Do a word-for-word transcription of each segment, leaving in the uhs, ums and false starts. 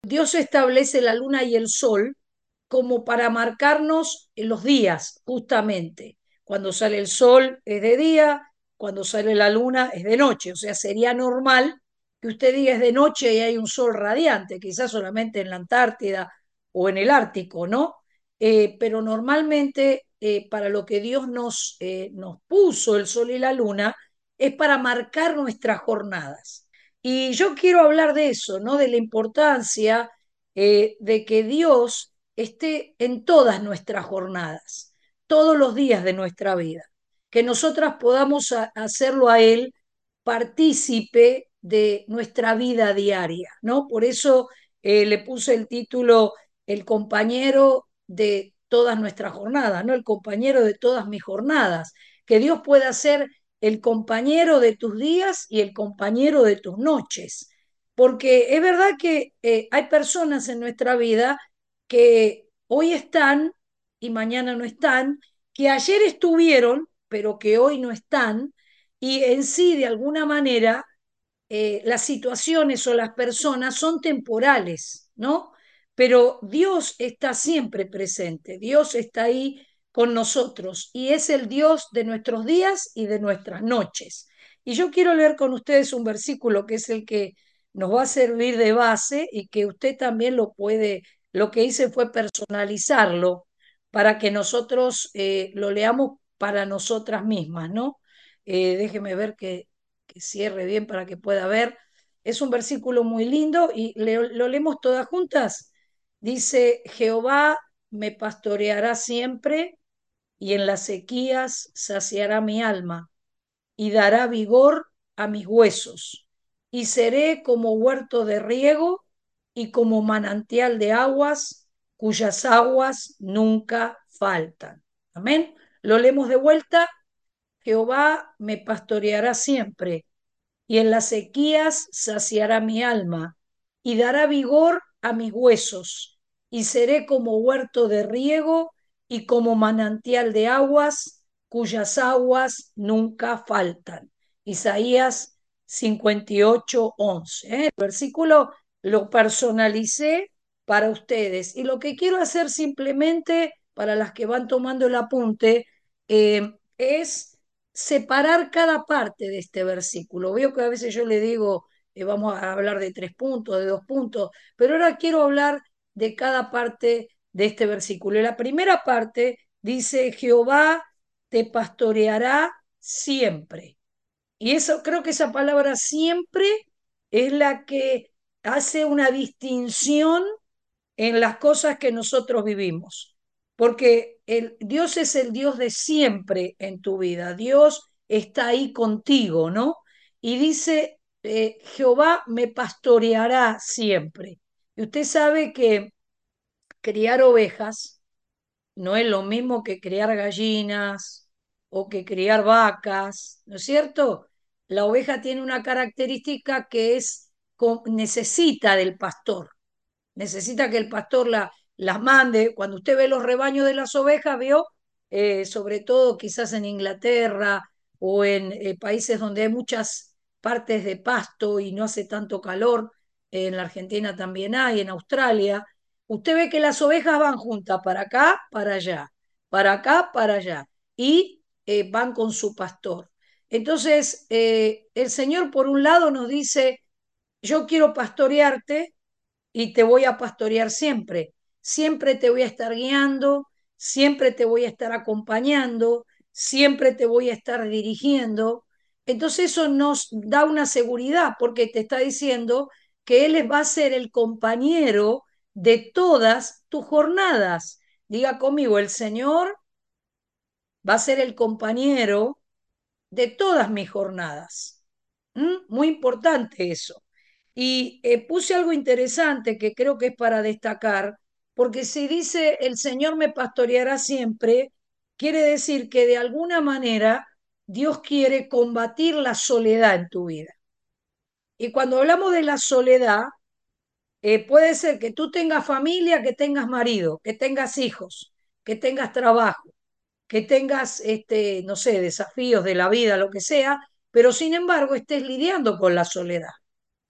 Dios establece la luna y el sol como para marcarnos los días, justamente. Cuando sale el sol es de día, cuando sale la luna es de noche. O sea, sería normal que usted diga es de noche y hay un sol radiante, quizás solamente en la Antártida o en el Ártico, ¿no? Eh, pero normalmente eh, para lo que Dios nos, eh, nos puso el sol y la luna es para marcar nuestras jornadas. Y yo quiero hablar de eso, ¿no? De la importancia eh, de que Dios esté en todas nuestras jornadas, todos los días de nuestra vida, que nosotras podamos a- hacerlo a Él partícipe de nuestra vida diaria, ¿no? Por eso eh, le puse el título El compañero de todas nuestras jornadas, ¿no? El compañero de todas mis jornadas, que Dios pueda ser el compañero de tus días y el compañero de tus noches. Porque es verdad que eh, hay personas en nuestra vida que hoy están y mañana no están, que ayer estuvieron, pero que hoy no están, y en sí, de alguna manera, eh, las situaciones o las personas son temporales, ¿no? Pero Dios está siempre presente, Dios está ahí con nosotros y es el Dios de nuestros días y de nuestras noches. Y yo quiero leer con ustedes un versículo que es el que nos va a servir de base y que usted también lo puede, lo que hice fue personalizarlo para que nosotros eh, lo leamos para nosotras mismas, ¿no? Eh, déjeme ver que que cierre bien para que pueda ver. Es un versículo muy lindo y le, lo leemos todas juntas. Dice, Jehová me pastoreará siempre y en las sequías saciará mi alma y dará vigor a mis huesos. Y seré como huerto de riego y como manantial de aguas, cuyas aguas nunca faltan. Amén. Lo leemos de vuelta. Jehová me pastoreará siempre y en las sequías saciará mi alma, y dará vigor a mis huesos, y seré como huerto de riego y como manantial de aguas, cuyas aguas nunca faltan. Isaías cincuenta y ocho, once. ¿eh? El versículo lo personalicé para ustedes. Y lo que quiero hacer simplemente, para las que van tomando el apunte, eh, es separar cada parte de este versículo. Veo que a veces yo le digo, eh, vamos a hablar de tres puntos, de dos puntos, pero ahora quiero hablar de cada parte de este versículo. La primera parte dice, Jehová te pastoreará siempre. Y eso, creo que esa palabra siempre es la que hace una distinción en las cosas que nosotros vivimos. Porque el, Dios es el Dios de siempre en tu vida. Dios está ahí contigo, ¿no? Y dice, eh, Jehová me pastoreará siempre. Y usted sabe que criar ovejas no es lo mismo que criar gallinas o que criar vacas, ¿no es cierto? La oveja tiene una característica que es, necesita del pastor, necesita que el pastor la, las mande. Cuando usted ve los rebaños de las ovejas, vio, eh, sobre todo quizás en Inglaterra o en eh, países donde hay muchas partes de pasto y no hace tanto calor, eh, en la Argentina también hay, en Australia, usted ve que las ovejas van juntas para acá, para allá, para acá, para allá, y eh, van con su pastor. Entonces, eh, el Señor por un lado nos dice, yo quiero pastorearte, y te voy a pastorear siempre. Siempre te voy a estar guiando, siempre te voy a estar acompañando, siempre te voy a estar dirigiendo. Entonces eso nos da una seguridad porque te está diciendo que Él va a ser el compañero de todas tus jornadas. Diga conmigo, el Señor va a ser el compañero de todas mis jornadas. ¿Mm? Muy importante eso. Y eh, puse algo interesante que creo que es para destacar, porque si dice el Señor me pastoreará siempre, quiere decir que de alguna manera Dios quiere combatir la soledad en tu vida. Y cuando hablamos de la soledad, eh, puede ser que tú tengas familia, que tengas marido, que tengas hijos, que tengas trabajo, que tengas, este, no sé, desafíos de la vida, lo que sea, pero sin embargo estés lidiando con la soledad.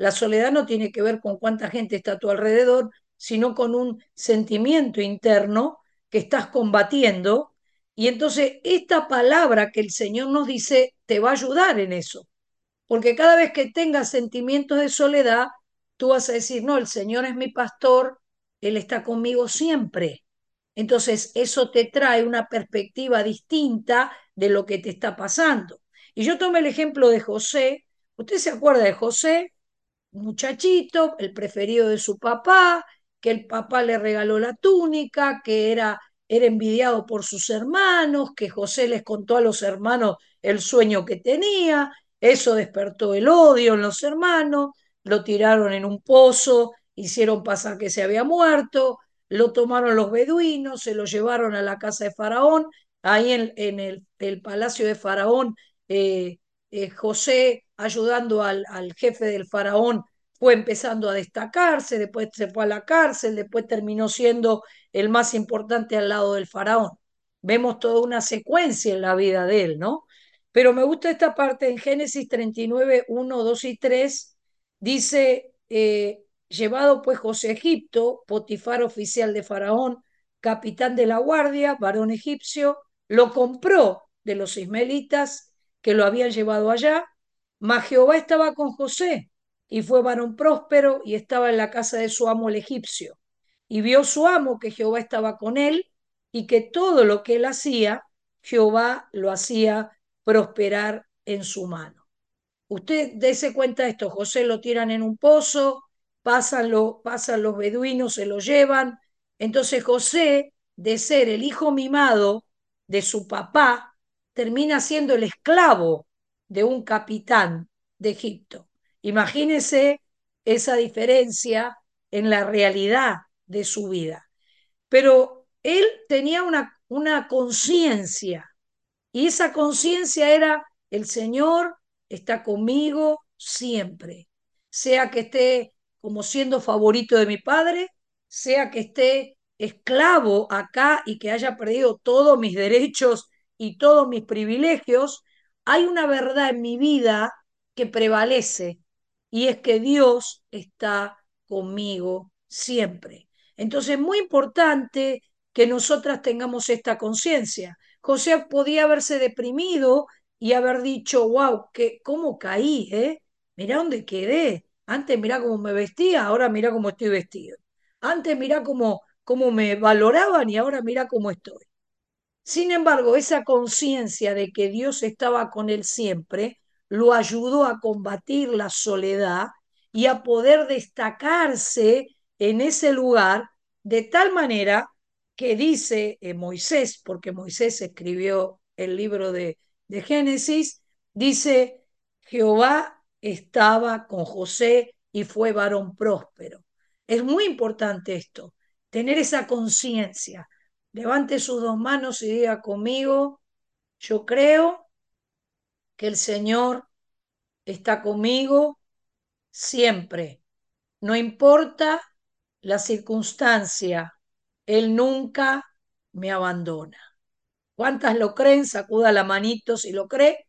La soledad no tiene que ver con cuánta gente está a tu alrededor, sino con un sentimiento interno que estás combatiendo. Y entonces esta palabra que el Señor nos dice te va a ayudar en eso. Porque cada vez que tengas sentimientos de soledad, tú vas a decir, no, el Señor es mi pastor, Él está conmigo siempre. Entonces, eso te trae una perspectiva distinta de lo que te está pasando. Y yo tomé el ejemplo de José. ¿Usted se acuerda de José? Muchachito, el preferido de su papá, que el papá le regaló la túnica, que era, era envidiado por sus hermanos, que José les contó a los hermanos el sueño que tenía, eso despertó el odio en los hermanos, lo tiraron en un pozo, hicieron pasar que se había muerto, lo tomaron los beduinos, se lo llevaron a la casa de Faraón, ahí en, en el, el, palacio de Faraón, eh, eh, José ayudando al, al, jefe del faraón fue empezando a destacarse, después se fue a la cárcel, después terminó siendo el más importante al lado del faraón. Vemos toda una secuencia en la vida de él, ¿no? Pero me gusta esta parte en Génesis treinta y nueve, uno, dos y tres, dice, eh, llevado pues José a Egipto, Potifar oficial de Faraón, capitán de la guardia, varón egipcio, lo compró de los ismaelitas que lo habían llevado allá, mas Jehová estaba con José y fue varón próspero y estaba en la casa de su amo el egipcio. Y vio su amo que Jehová estaba con él y que todo lo que él hacía, Jehová lo hacía prosperar en su mano. Usted dése cuenta de esto, José lo tiran en un pozo, pasan, lo, pasan los beduinos, se lo llevan. Entonces José, de ser el hijo mimado de su papá, termina siendo el esclavo de un capitán de Egipto. Imagínese esa diferencia en la realidad de su vida. Pero él tenía una, una conciencia y esa conciencia era, el Señor está conmigo siempre, sea que esté como siendo favorito de mi padre, sea que esté esclavo acá y que haya perdido todos mis derechos y todos mis privilegios, hay una verdad en mi vida que prevalece y es que Dios está conmigo siempre. Entonces es muy importante que nosotras tengamos esta conciencia. José podía haberse deprimido y haber dicho, wow, que, ¿cómo caí? ¿Eh? Mirá dónde quedé. Antes mirá cómo me vestía, ahora mirá cómo estoy vestido. Antes mirá cómo, cómo me valoraban y ahora mirá cómo estoy. Sin embargo, esa conciencia de que Dios estaba con él siempre lo ayudó a combatir la soledad y a poder destacarse en ese lugar de tal manera que dice eh, Moisés, porque Moisés escribió el libro de, de Génesis, dice, Jehová estaba con José y fue varón próspero. Es muy importante esto, tener esa conciencia. Levante sus dos manos y diga conmigo, yo creo que el Señor está conmigo siempre, no importa la circunstancia, Él nunca me abandona. ¿Cuántas lo creen? Sacuda la manito si lo cree.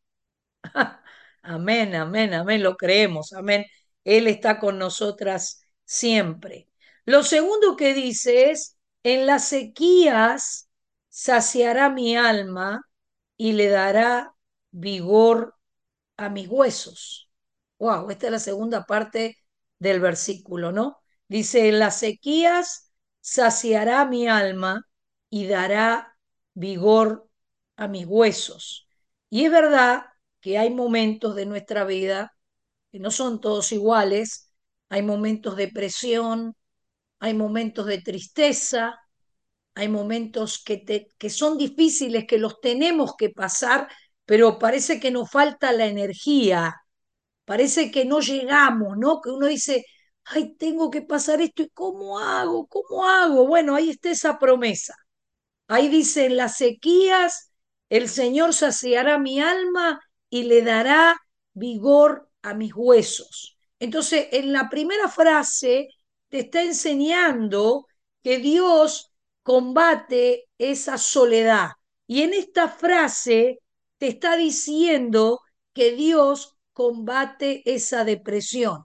Amén, amén, amén, lo creemos, amén. Él está con nosotras siempre. Lo segundo que dice es, en las sequías saciará mi alma y le dará vigor a mis huesos. Wow, esta es la segunda parte del versículo, ¿no? Dice, en las sequías saciará mi alma y dará vigor a mis huesos. Y es verdad que hay momentos de nuestra vida que no son todos iguales, hay momentos de presión, hay momentos de tristeza, hay momentos que, te, que son difíciles, que los tenemos que pasar, pero parece que nos falta la energía, parece que no llegamos, ¿no? Que uno dice, ay, tengo que pasar esto, ¿y cómo hago? ¿Cómo hago? Bueno, ahí está esa promesa. Ahí dice, en las sequías el Señor saciará mi alma y le dará vigor a mis huesos. Entonces, en la primera frase te está enseñando que Dios combate esa soledad. Y en esta frase te está diciendo que Dios combate esa depresión.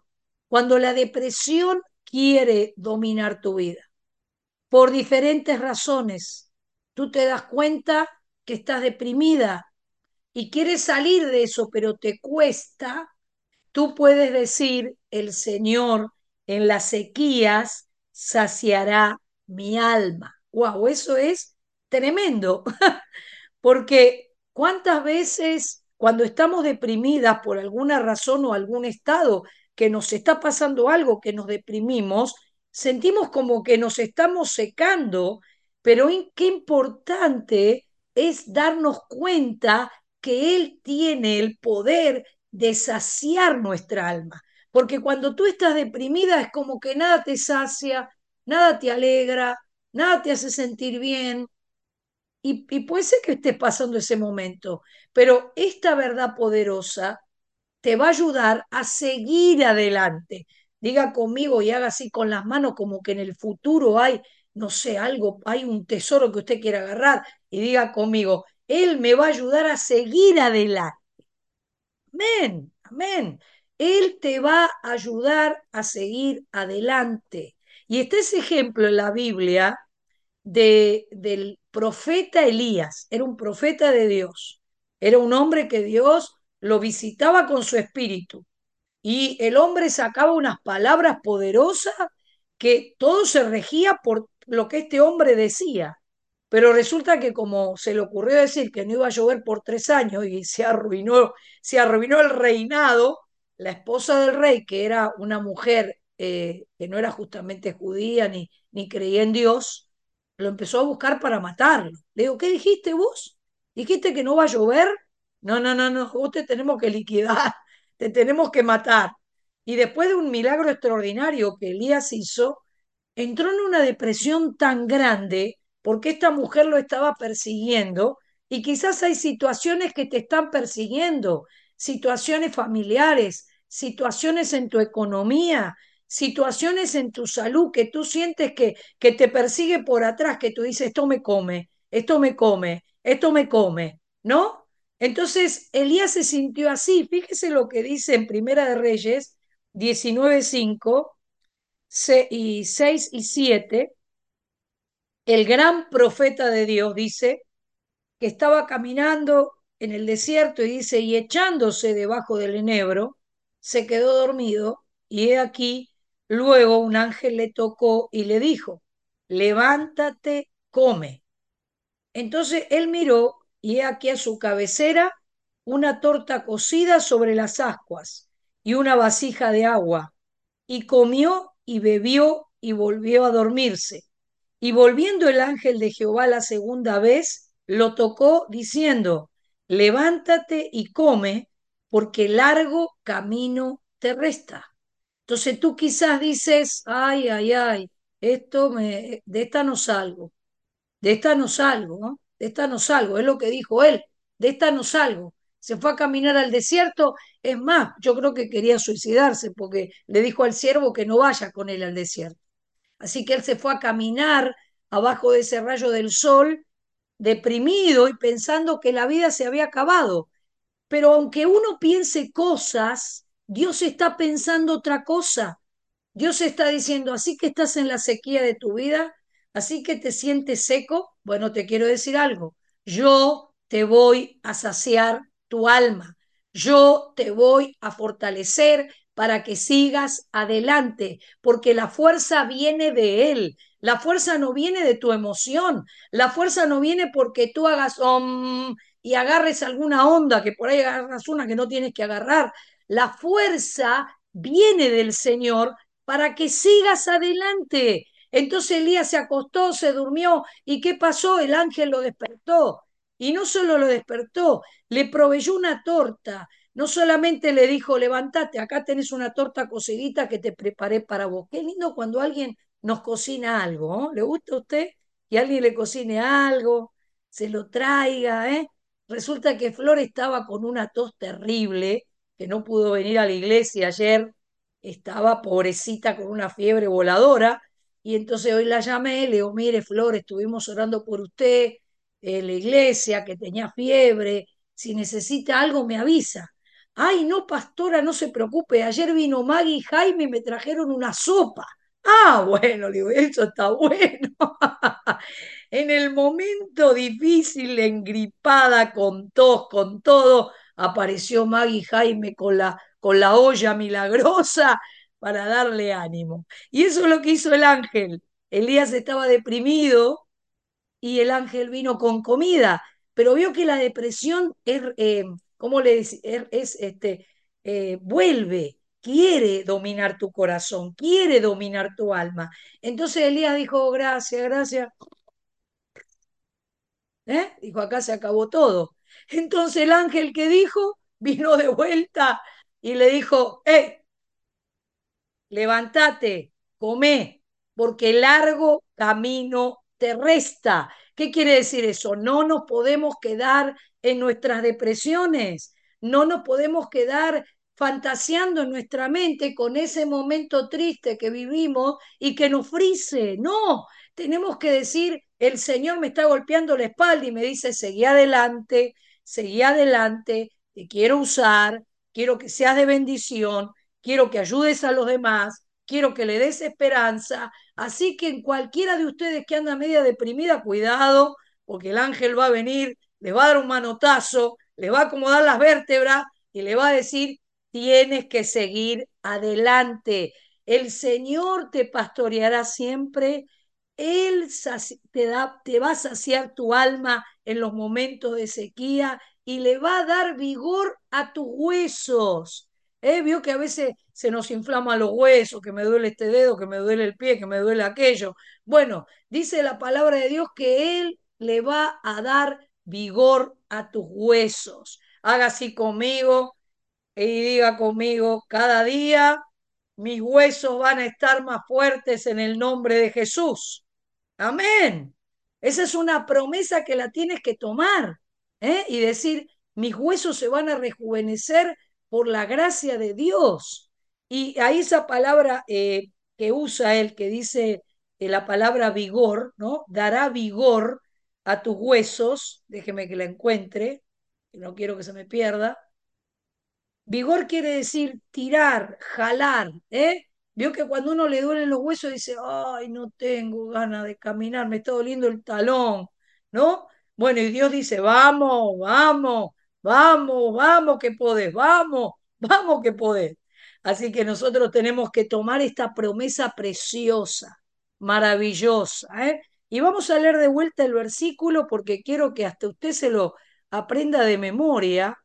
Cuando la depresión quiere dominar tu vida, por diferentes razones, tú te das cuenta que estás deprimida y quieres salir de eso, pero te cuesta, tú puedes decir, el Señor en las sequías saciará mi alma. Wow, eso es tremendo. Porque cuántas veces cuando estamos deprimidas por alguna razón o algún estado que nos está pasando algo, que nos deprimimos, sentimos como que nos estamos secando, pero qué importante es darnos cuenta que Él tiene el poder de saciar nuestra alma. Porque cuando tú estás deprimida es como que nada te sacia, nada te alegra, nada te hace sentir bien, y, y puede ser que estés pasando ese momento, pero esta verdad poderosa te va a ayudar a seguir adelante. Diga conmigo y haga así con las manos como que en el futuro hay, no sé, algo, hay un tesoro que usted quiera agarrar y diga conmigo, Él me va a ayudar a seguir adelante. Amén, amén. Él te va a ayudar a seguir adelante. Y este es ejemplo en la Biblia de, del profeta Elías. Era un profeta de Dios. Era un hombre que Dios lo visitaba con su espíritu. Y el hombre sacaba unas palabras poderosas que todo se regía por lo que este hombre decía. Pero resulta que como se le ocurrió decir que no iba a llover por tres años y se arruinó, se arruinó el reinado, la esposa del rey, que era una mujer eh, que no era justamente judía ni, ni creía en Dios, lo empezó a buscar para matarlo. Le digo, ¿qué dijiste vos? ¿Dijiste que no va a llover? No, no, no, no, vos te tenemos que liquidar, te tenemos que matar. Y después de un milagro extraordinario que Elías hizo, entró en una depresión tan grande porque esta mujer lo estaba persiguiendo, y quizás hay situaciones que te están persiguiendo, situaciones familiares, situaciones en tu economía, situaciones en tu salud que tú sientes que, que te persigue por atrás, que tú dices, esto me come, esto me come, esto me come, ¿no? Entonces Elías se sintió así. Fíjese lo que dice en Primera de Reyes diecinueve cinco y seis y siete. El gran profeta de Dios dice que estaba caminando en el desierto y dice, y echándose debajo del enebro, se quedó dormido, y he aquí, luego un ángel le tocó y le dijo, levántate, come. Entonces él miró, y he aquí a su cabecera una torta cocida sobre las ascuas y una vasija de agua, y comió y bebió y volvió a dormirse. Y volviendo el ángel de Jehová la segunda vez, lo tocó diciendo, levántate y come, porque largo camino te resta. Entonces tú quizás dices, ay, ay, ay, esto me, de esta no salgo, de esta no salgo, ¿no? De esta no salgo, es lo que dijo él, de esta no salgo. Se fue a caminar al desierto, es más, yo creo que quería suicidarse porque le dijo al siervo que no vaya con él al desierto. Así que él se fue a caminar abajo de ese rayo del sol, deprimido y pensando que la vida se había acabado. Pero aunque uno piense cosas, Dios está pensando otra cosa. Dios está diciendo, así que estás en la sequía de tu vida, así que te sientes seco, bueno, te quiero decir algo, yo te voy a saciar tu alma, yo te voy a fortalecer para que sigas adelante, porque la fuerza viene de Él, la fuerza no viene de tu emoción, la fuerza no viene porque tú hagas om y agarres alguna onda, que por ahí agarras una que no tienes que agarrar, la fuerza viene del Señor para que sigas adelante. Entonces Elías se acostó, se durmió, ¿y qué pasó? El ángel lo despertó. Y no solo lo despertó, le proveyó una torta. No solamente le dijo, levántate, acá tenés una torta cocidita que te preparé para vos. Qué lindo cuando alguien nos cocina algo, ¿no? ¿Le gusta a usted? Y alguien le cocine algo, se lo traiga, ¿eh? Resulta que Flor estaba con una tos terrible, que no pudo venir a la iglesia ayer, estaba pobrecita con una fiebre voladora, y entonces hoy la llamé, le digo, mire Flor, estuvimos orando por usted en la iglesia, que tenía fiebre, si necesita algo me avisa. Ay, no, pastora, no se preocupe, ayer vino Maggie y Jaime y me trajeron una sopa. Ah, bueno, le digo, eso está bueno. En el momento difícil, engripada, con tos, con todo, apareció Maggie y Jaime con la, con la olla milagrosa para darle ánimo. Y eso es lo que hizo el ángel. Elías estaba deprimido y el ángel vino con comida, pero vio que la depresión es, eh, ¿cómo le dice? Es, es, este, eh, vuelve, quiere dominar tu corazón, quiere dominar tu alma. Entonces Elías dijo, "Oh, gracias, gracias, ¿eh?". Dijo, acá se acabó todo. Entonces el ángel que dijo vino de vuelta y le dijo, hey, levántate, come, porque largo camino te resta. ¿Qué quiere decir eso? No nos podemos quedar en nuestras depresiones, no nos podemos quedar fantaseando en nuestra mente con ese momento triste que vivimos y que nos frise. No, tenemos que decir, el Señor me está golpeando la espalda y me dice, seguí adelante, seguí adelante, te quiero usar, quiero que seas de bendición, quiero que ayudes a los demás, quiero que le des esperanza. Así que en cualquiera de ustedes que anda media deprimida, cuidado, porque el ángel va a venir, le va a dar un manotazo, le va a acomodar las vértebras y le va a decir, tienes que seguir adelante. El Señor te pastoreará siempre. Él te, da, te va a saciar tu alma en los momentos de sequía y le va a dar vigor a tus huesos. ¿Eh? Vio que a veces se nos inflaman los huesos, que me duele este dedo, que me duele el pie, que me duele aquello. Bueno, dice la palabra de Dios que Él le va a dar vigor a tus huesos. Haga así conmigo y diga conmigo, cada día mis huesos van a estar más fuertes en el nombre de Jesús. Amén. Esa es una promesa que la tienes que tomar, ¿eh? Y decir, mis huesos se van a rejuvenecer por la gracia de Dios. Y ahí esa palabra eh, que usa él, que dice eh, la palabra vigor, ¿no? Dará vigor a tus huesos, déjeme que la encuentre, que no quiero que se me pierda. Vigor quiere decir tirar, jalar, ¿eh? Vio que cuando uno le duelen los huesos dice, ay, no tengo ganas de caminar, me está doliendo el talón, ¿no? Bueno, y Dios dice, vamos, vamos, vamos, vamos que podés, vamos, vamos que podés. Así que nosotros tenemos que tomar esta promesa preciosa, maravillosa, ¿eh? Y vamos a leer de vuelta el versículo porque quiero que hasta usted se lo aprenda de memoria.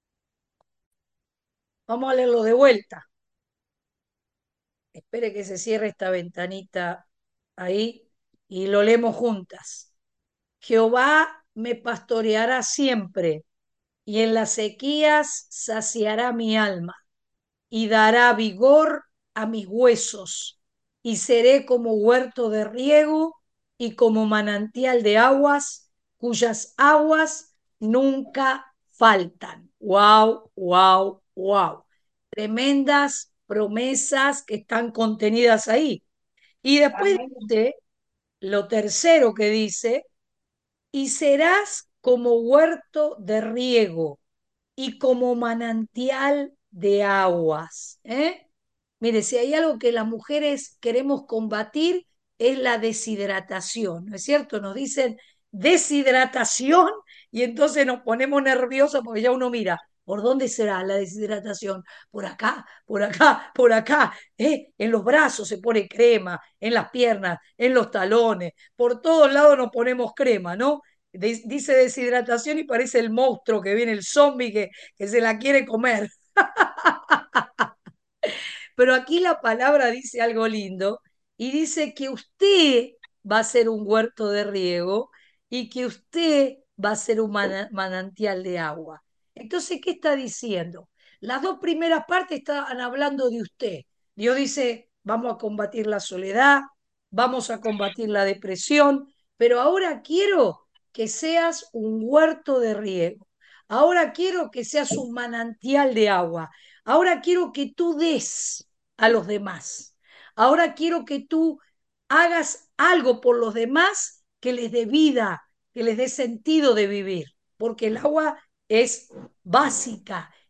Vamos a leerlo de vuelta. Espere que se cierre esta ventanita ahí y lo leemos juntas. Jehová me pastoreará siempre y en las sequías saciará mi alma y dará vigor a mis huesos y seré como huerto de riego y como manantial de aguas cuyas aguas nunca faltan. Wow, wow, wow. Tremendas promesas que están contenidas ahí. Y después Amén. dice, lo tercero que dice, y serás como huerto de riego y como manantial de aguas. ¿Eh? Mire, si hay algo que las mujeres queremos combatir es la deshidratación, ¿no es cierto? Nos dicen deshidratación y entonces nos ponemos nerviosos porque ya uno mira, ¿por dónde será la deshidratación? Por acá, por acá, por acá. ¿Eh? En los brazos se pone crema, en las piernas, en los talones, por todos lados nos ponemos crema, ¿no? Dice deshidratación y parece el monstruo que viene, el zombie que, que se la quiere comer. Pero aquí la palabra dice algo lindo y dice que usted va a ser un huerto de riego y que usted va a ser un manantial de agua. Entonces, ¿qué está diciendo? Las dos primeras partes están hablando de usted. Dios dice, vamos a combatir la soledad, vamos a combatir la depresión, pero ahora quiero que seas un huerto de riego. Ahora quiero que seas un manantial de agua. Ahora quiero que tú des a los demás. Ahora quiero que tú hagas algo por los demás que les dé vida, que les dé sentido de vivir, porque el agua es básica,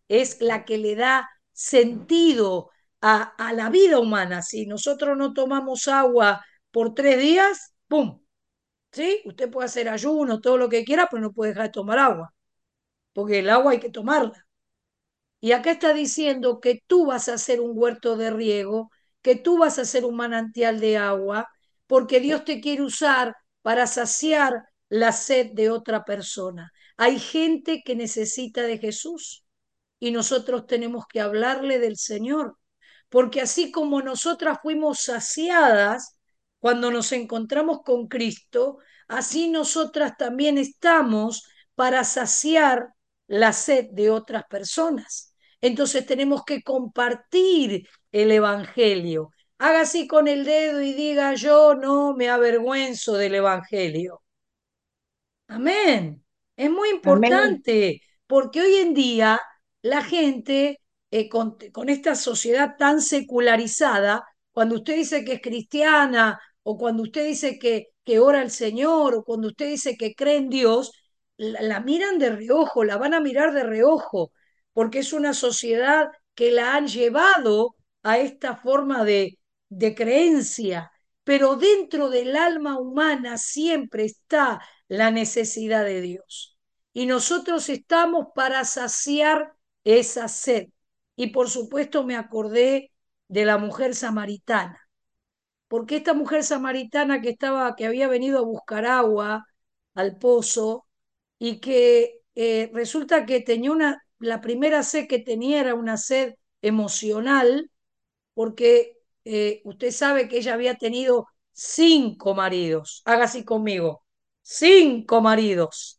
es la que le da sentido a, a la vida humana. Si nosotros no tomamos agua por tres días, ¡pum! ¿Sí? Usted puede hacer ayuno, todo lo que quiera, pero no puede dejar de tomar agua, porque el agua hay que tomarla. Y acá está diciendo que tú vas a hacer un huerto de riego, que tú vas a hacer un manantial de agua, porque Dios te quiere usar para saciar la sed de otra persona. Hay gente que necesita de Jesús y nosotros tenemos que hablarle del Señor, porque así como nosotras fuimos saciadas cuando nos encontramos con Cristo, así nosotras también estamos para saciar la sed de otras personas. Entonces tenemos que compartir el Evangelio. Haga así con el dedo y diga, yo no me avergüenzo del Evangelio. Amén. Es muy Amén. importante porque hoy en día la gente, eh, con, con esta sociedad tan secularizada, cuando usted dice que es cristiana o cuando usted dice que, que ora al Señor o cuando usted dice que cree en Dios, la, la miran de reojo, la van a mirar de reojo, porque es una sociedad que la han llevado a esta forma de, de creencia. Pero dentro del alma humana siempre está la necesidad de Dios. Y nosotros estamos para saciar esa sed. Y por supuesto me acordé de la mujer samaritana, porque esta mujer samaritana que estaba, que había venido a buscar agua al pozo y que eh, resulta que tenía una, la primera sed que tenía era una sed emocional, porque eh, usted sabe que ella había tenido cinco maridos. Haga así conmigo. Cinco maridos.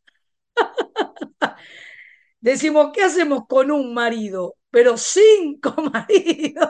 Decimos, ¿qué hacemos con un marido? Pero cinco maridos.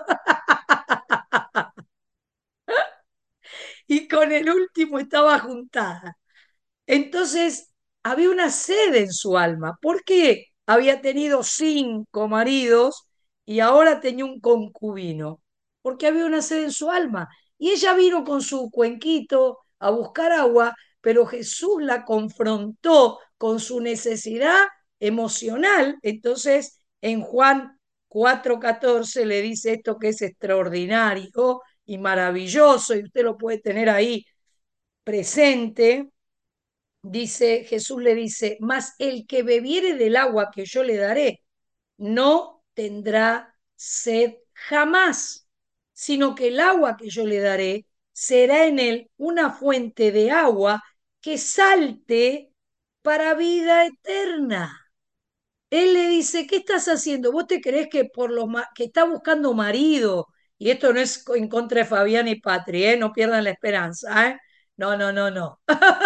Y con el último estaba juntada. Entonces, había una sed en su alma. ¿Por qué había tenido cinco maridos y ahora tenía un concubino? Porque había una sed en su alma. Y ella vino con su cuenquito a buscar agua, pero Jesús la confrontó con su necesidad emocional. Entonces, en Juan cuatro catorce le dice esto que es extraordinario y maravilloso, y usted lo puede tener ahí presente. Dice, Jesús le dice, mas el que bebiere del agua que yo le daré, no tendrá sed jamás, sino que el agua que yo le daré será en él una fuente de agua que salte para vida eterna. Él le dice, ¿qué estás haciendo? ¿Vos te creés que por los que está buscando marido? Y esto no es en contra de Fabián y Patri, ¿eh? No pierdan la esperanza, ¿eh? No, no, no, no.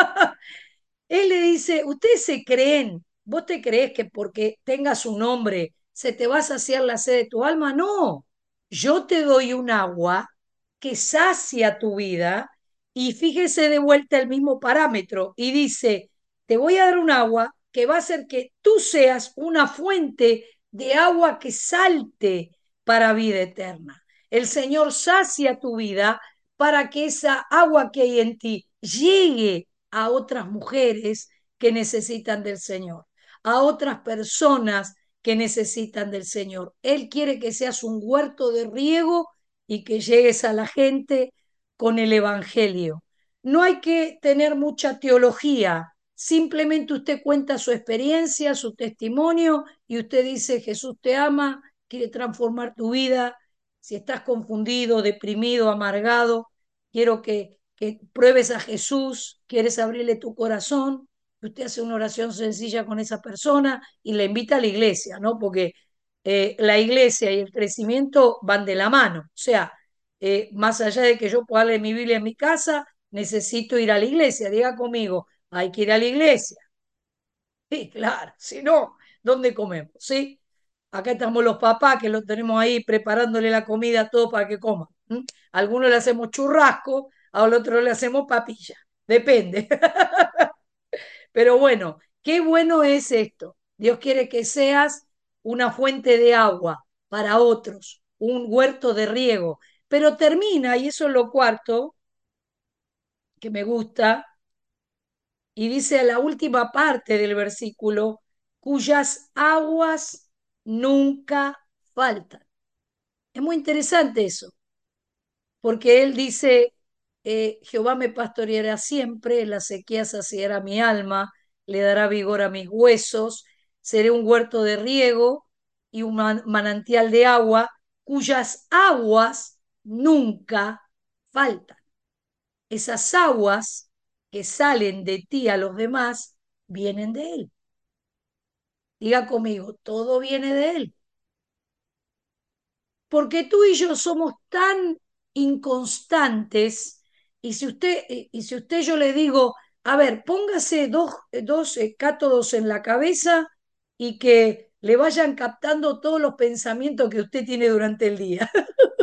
Él le dice, ustedes se creen, vos te crees que porque tengas un nombre se te va a saciar la sed de tu alma. No, yo te doy un agua que sacia tu vida y fíjese de vuelta el mismo parámetro y dice, te voy a dar un agua que va a hacer que tú seas una fuente de agua que salte para vida eterna. El Señor sacia tu vida para que esa agua que hay en ti llegue a otras mujeres que necesitan del Señor, a otras personas que necesitan del Señor. Él quiere que seas un huerto de riego y que llegues a la gente con el Evangelio. No hay que tener mucha teología, simplemente usted cuenta su experiencia, su testimonio y usted dice, Jesús te ama, quiere transformar tu vida. Si estás confundido, deprimido, amargado, quiero que, que pruebes a Jesús, quieres abrirle tu corazón, usted hace una oración sencilla con esa persona y le invita a la iglesia, ¿no? Porque eh, la iglesia y el crecimiento van de la mano. O sea, eh, más allá de que yo pueda leer mi Biblia en mi casa, necesito ir a la iglesia. Diga conmigo, hay que ir a la iglesia. Sí, claro, si no, ¿dónde comemos? ¿Sí? Acá estamos los papás que los tenemos ahí preparándole la comida todo para que coman. ¿Mm? A algunos le hacemos churrasco, a otro le hacemos papilla. Depende. Pero bueno, qué bueno es esto. Dios quiere que seas una fuente de agua para otros, un huerto de riego. Pero termina, y eso es lo cuarto que me gusta, y dice a la última parte del versículo, cuyas aguas nunca faltan. Es muy interesante eso, porque él dice, eh, Jehová me pastoreará siempre, en la sequía saciará mi alma, le dará vigor a mis huesos, seré un huerto de riego y un man- manantial de agua, cuyas aguas nunca faltan. Esas aguas que salen de ti a los demás vienen de él. Diga conmigo, todo viene de él. Porque tú y yo somos tan inconstantes y si usted, y si usted yo le digo, a ver, póngase dos, dos eh, cátodos en la cabeza y que le vayan captando todos los pensamientos que usted tiene durante el día.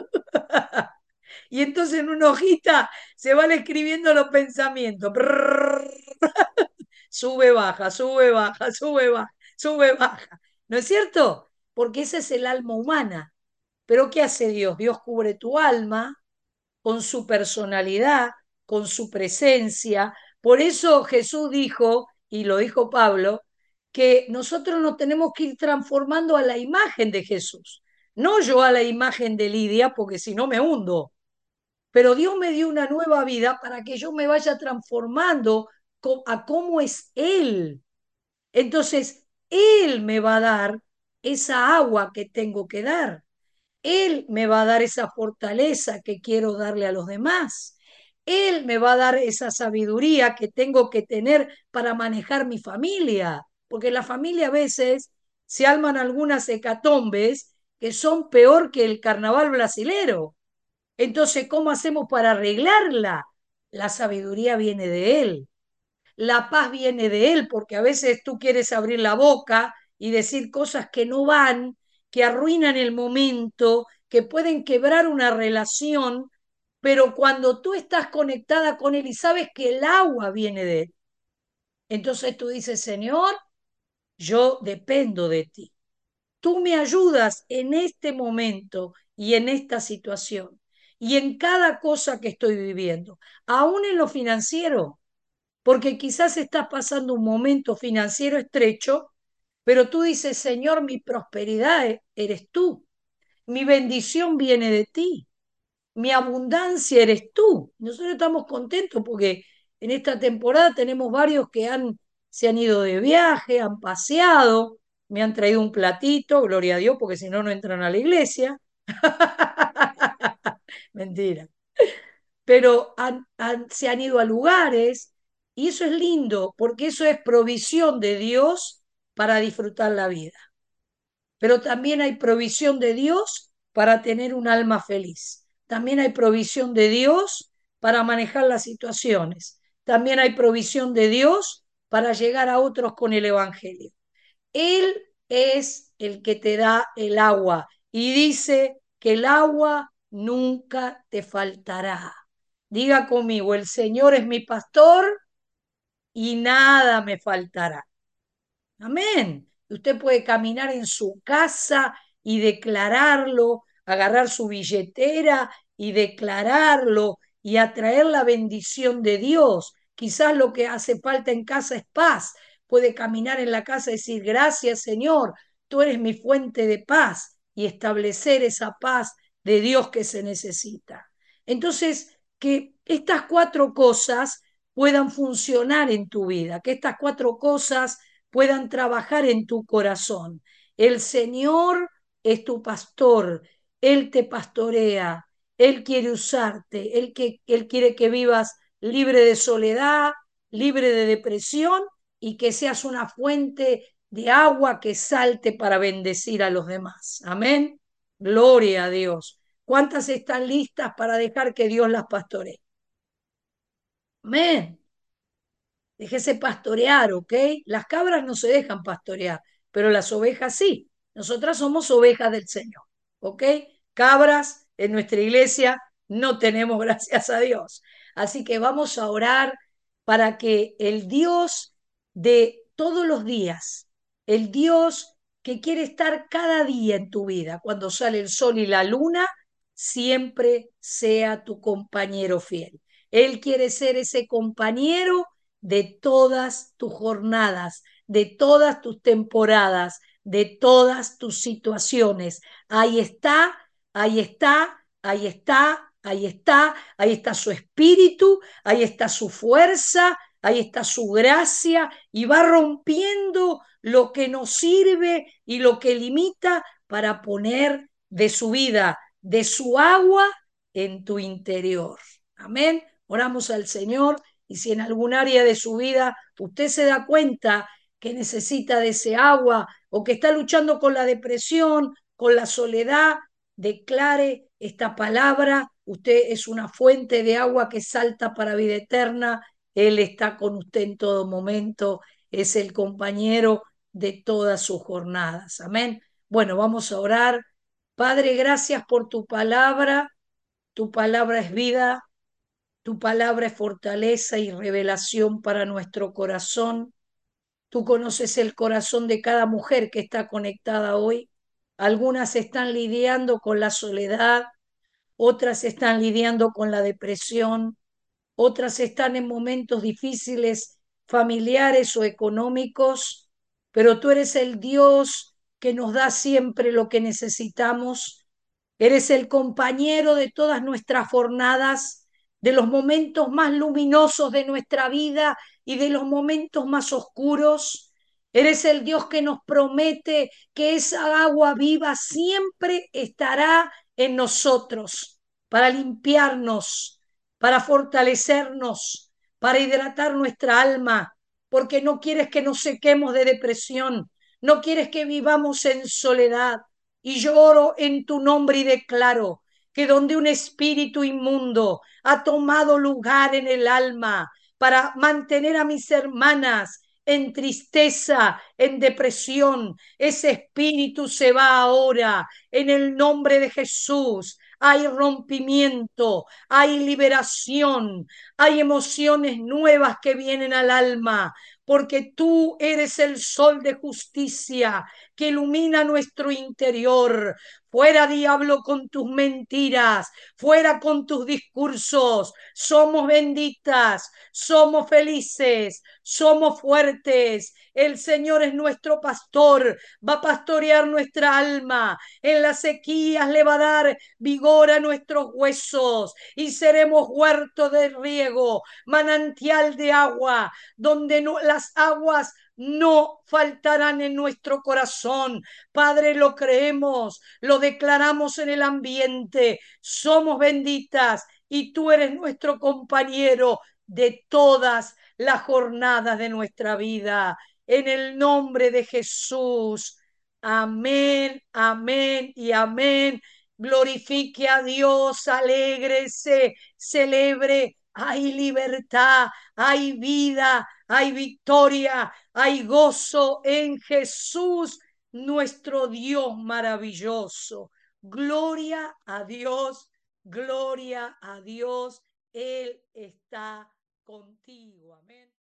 Y entonces en una hojita se van escribiendo los pensamientos. Brrr, sube, baja, sube, baja, sube, baja, sube, baja. ¿No es cierto? Porque ese es el alma humana. Pero ¿qué hace Dios? Dios cubre tu alma con su personalidad, con su presencia. Por eso Jesús dijo, y lo dijo Pablo, que nosotros nos tenemos que ir transformando a la imagen de Jesús. No yo a la imagen de Lidia, porque si no me hundo. Pero Dios me dio una nueva vida para que yo me vaya transformando a cómo es Él. Entonces, Él me va a dar esa agua que tengo que dar. Él me va a dar esa fortaleza que quiero darle a los demás. Él me va a dar esa sabiduría que tengo que tener para manejar mi familia, porque en la familia a veces se alman algunas hecatombes que son peor que el carnaval brasilero. Entonces, ¿cómo hacemos para arreglarla? La sabiduría viene de Él, la paz viene de Él, porque a veces tú quieres abrir la boca y decir cosas que no van, que arruinan el momento, que pueden quebrar una relación, pero cuando tú estás conectada con Él y sabes que el agua viene de Él, entonces tú dices, Señor, yo dependo de ti. Tú me ayudas en este momento y en esta situación y en cada cosa que estoy viviendo, aún en lo financiero, porque quizás estás pasando un momento financiero estrecho, pero tú dices, Señor, mi prosperidad e-, eres tú, mi bendición viene de ti, mi abundancia eres tú. Nosotros estamos contentos porque en esta temporada tenemos varios que han, se han ido de viaje, han paseado, me han traído un platito, gloria a Dios, porque si no, no entran a la iglesia. Mentira. Pero han, han, se han ido a lugares y eso es lindo porque eso es provisión de Dios para disfrutar la vida. Pero también hay provisión de Dios para tener un alma feliz. También hay provisión de Dios para manejar las situaciones. También hay provisión de Dios para llegar a otros con el Evangelio. Él es el que te da el agua y dice que el agua nunca te faltará. Diga conmigo, el Señor es mi pastor y nada me faltará. Amén. Usted puede caminar en su casa y declararlo, agarrar su billetera y declararlo y atraer la bendición de Dios. Quizás lo que hace falta en casa es paz. Puede caminar en la casa y decir, gracias Señor, tú eres mi fuente de paz y establecer esa paz de Dios que se necesita. Entonces, que estas cuatro cosas puedan funcionar en tu vida, que estas cuatro cosas puedan trabajar en tu corazón. El Señor es tu pastor, Él te pastorea, Él quiere usarte, Él, que, Él quiere que vivas libre de soledad, libre de depresión y que seas una fuente de agua que salte para bendecir a los demás. Amén. Gloria a Dios. ¿Cuántas están listas para dejar que Dios las pastoree? Amén. Déjese pastorear, ¿ok? Las cabras no se dejan pastorear, pero las ovejas sí. Nosotras somos ovejas del Señor, ¿ok? Cabras en nuestra iglesia no tenemos, gracias a Dios. Así que vamos a orar para que el Dios de todos los días, el Dios que quiere estar cada día en tu vida, cuando sale el sol y la luna, siempre sea tu compañero fiel. Él quiere ser ese compañero de todas tus jornadas, de todas tus temporadas, de todas tus situaciones. Ahí está, ahí está, ahí está, ahí está, ahí está su espíritu, ahí está su fuerza, ahí está su gracia y va rompiendo lo que nos sirve y lo que limita para poner de su vida, de su agua en tu interior. Amén. Oramos al Señor y si en algún área de su vida usted se da cuenta que necesita de ese agua o que está luchando con la depresión, con la soledad, declare esta palabra. Usted es una fuente de agua que salta para vida eterna. Él está con usted en todo momento. Es el compañero de todas sus jornadas. Amén. Bueno, vamos a orar. Padre, gracias por tu palabra. Tu palabra es vida. Tu palabra es fortaleza y revelación para nuestro corazón. Tú conoces el corazón de cada mujer que está conectada hoy. Algunas están lidiando con la soledad, otras están lidiando con la depresión, otras están en momentos difíciles familiares o económicos, pero tú eres el Dios que nos da siempre lo que necesitamos. Eres el compañero de todas nuestras jornadas, de los momentos más luminosos de nuestra vida y de los momentos más oscuros. Eres el Dios que nos promete que esa agua viva siempre estará en nosotros para limpiarnos, para fortalecernos, para hidratar nuestra alma, porque no quieres que nos sequemos de depresión, no quieres que vivamos en soledad. Y yo oro en tu nombre y declaro que donde un espíritu inmundo ha tomado lugar en el alma para mantener a mis hermanas en tristeza, en depresión, ese espíritu se va ahora en el nombre de Jesús. Hay rompimiento, hay liberación, hay emociones nuevas que vienen al alma, porque tú eres el sol de justicia que ilumina nuestro interior. Fuera, diablo, con tus mentiras, fuera con tus discursos. Somos benditas, somos felices, somos fuertes. El Señor es nuestro pastor, va a pastorear nuestra alma. En las sequías le va a dar vigor a nuestros huesos y seremos huerto de riego, manantial de agua, donde no, las aguas no faltarán en nuestro corazón. Padre, lo creemos, lo declaramos en el ambiente. Somos benditas y tú eres nuestro compañero de todas las jornadas de nuestra vida. En el nombre de Jesús. Amén, amén y amén. Glorifique a Dios, alégrese, celebre. Hay libertad, hay vida, hay victoria, hay gozo en Jesús, nuestro Dios maravilloso. Gloria a Dios, gloria a Dios. Él está contigo. Amén.